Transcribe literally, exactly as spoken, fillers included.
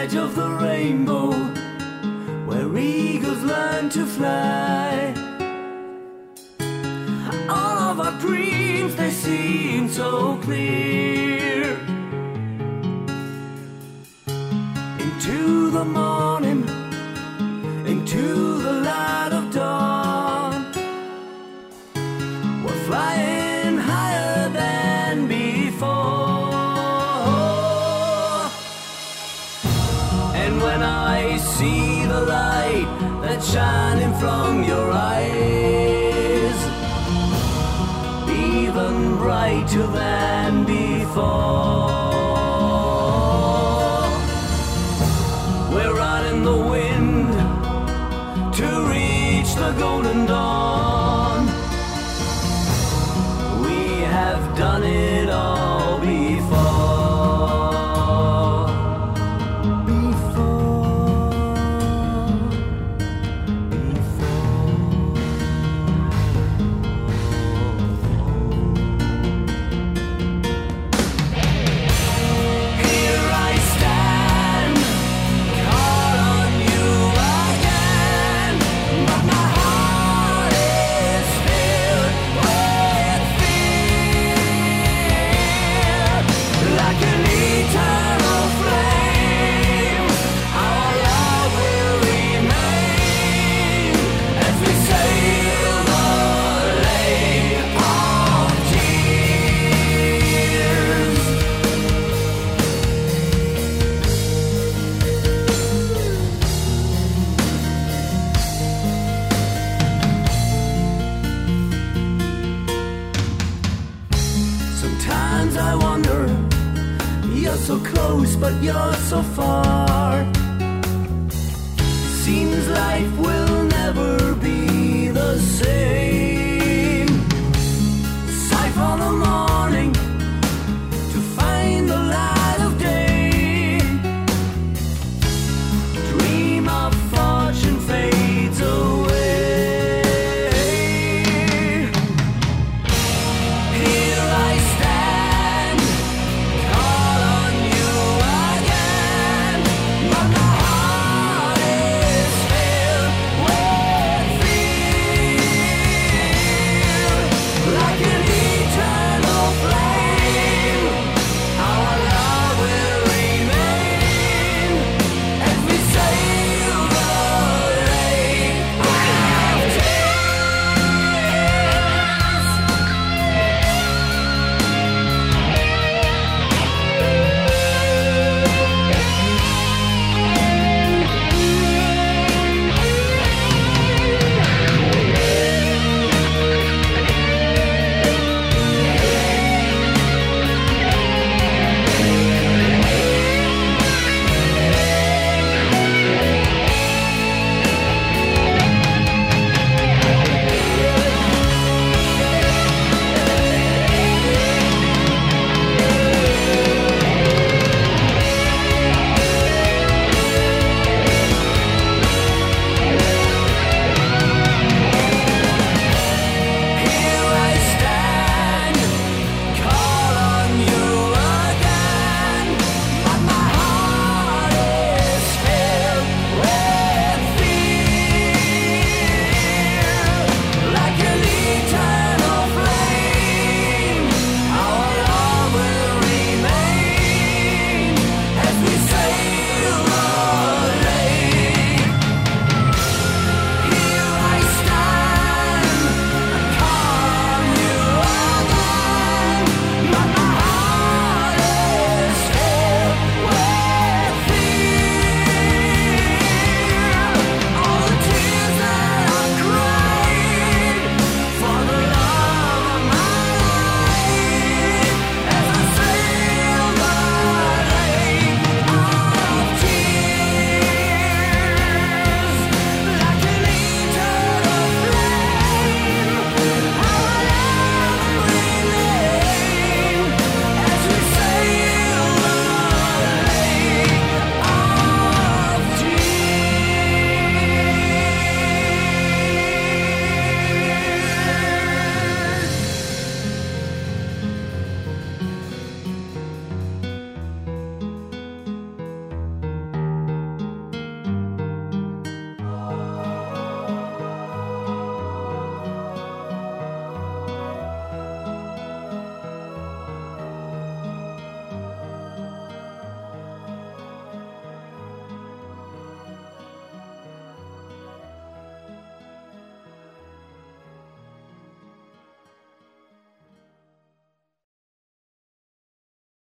edge of the rainbow, where eagles learn to fly. All of our dreams, they seem so clear. Into the morning, into the light of dawn, we're flying higher than before. And when I see the light that's shining from your eyes, even brighter than before, we're riding the wind to reach the golden dawn. We have done it all before. Sometimes I wonder, you're so close but you're so far. Seems life will never be the same.